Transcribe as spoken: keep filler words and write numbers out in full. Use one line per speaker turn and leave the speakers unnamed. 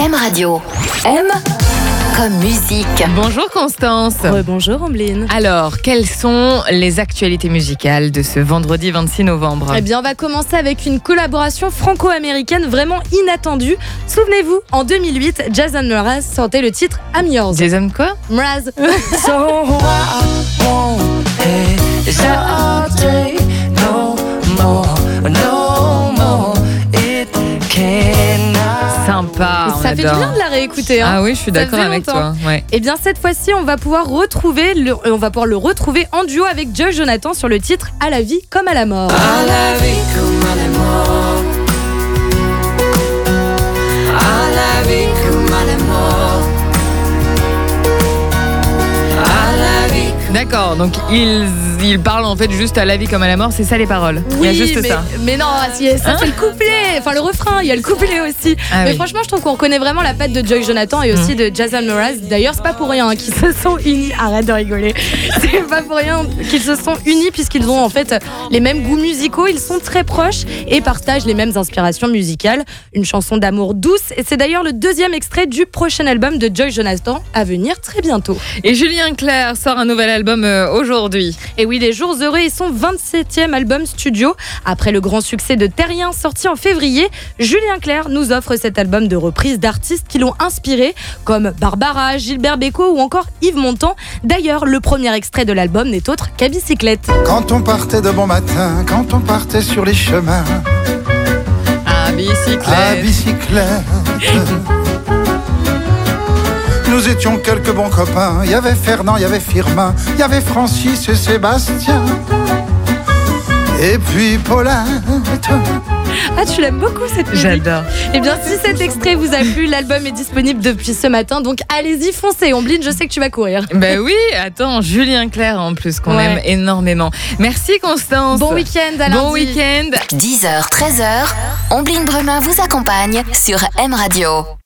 M Radio. M comme musique.
Bonjour Constance.
Ouais, bonjour Ambline.
Alors, quelles sont les actualités musicales de ce vendredi vingt-six novembre ?
Eh bien, on va commencer avec une collaboration franco-américaine vraiment inattendue. Souvenez-vous, en deux mille huit, Jason Mraz sortait le titre I'm Yours.
Jason quoi ?
Mraz.
So I won't hesitate no more, no more. It cannot.
Sympa, on
Ça fait du
adore.
bien de la réécouter. Hein.
Ah oui, je suis
Ça
d'accord
fait
avec
longtemps.
toi. Ouais.
Eh bien, cette fois-ci, on va pouvoir retrouver, le, on va pouvoir le retrouver en duo avec Joy Jonathan sur le titre À la vie comme à la mort.
À la vie comme à la mort. À la vie comme à la mort. À la vie.
D'accord, donc ils, ils parlent en fait juste à la vie comme à la mort, c'est ça les paroles. Il y a juste
mais,
ça.
mais non, si, ça
Hein
c'est le couplet, enfin le refrain, il y a le couplet aussi.
Ah
mais
oui.
franchement, je trouve qu'on reconnaît vraiment la patte de Joy Jonathan et aussi de Jason Mraz. D'ailleurs, c'est pas pour rien hein, qu'ils se sont unis. Arrête de rigoler. C'est pas pour rien qu'ils se sont unis puisqu'ils ont en fait les mêmes goûts musicaux. Ils sont très proches et partagent les mêmes inspirations musicales. Une chanson d'amour douce et c'est d'ailleurs le deuxième extrait du prochain album de Joy Jonathan à venir très bientôt.
Et Julien Clerc sort un nouvel album euh, aujourd'hui.
Et oui, Les Jours Heureux est son vingt-septième album studio. Après le grand succès de Terrien sorti en février, Julien Clerc nous offre cet album de reprises d'artistes qui l'ont inspiré, comme Barbara, Gilbert Bécaud ou encore Yves Montand. D'ailleurs, le premier extrait de l'album n'est autre qu'à bicyclette.
Quand on partait de bon matin, quand on partait sur les chemins,
À bicyclette.
à bicyclette. Nous étions quelques bons copains. Il y avait Fernand, il y avait Firmin, il y avait Francis et Sébastien. Et puis Paulette.
Ah, tu l'aimes beaucoup cette musique.
J'adore.
Eh bien, si cet extrait vous a plu, l'album est disponible depuis ce matin, donc allez-y, foncez. Ombline, je sais que tu vas courir.
Ben oui, attends, Julien Clerc en plus qu'on
Ouais.
aime énormément. Merci Constance.
Bon week-end à
Bon
lundi.
week-end.
dix heures, treize heures, Ombline Bremin vous accompagne sur M Radio.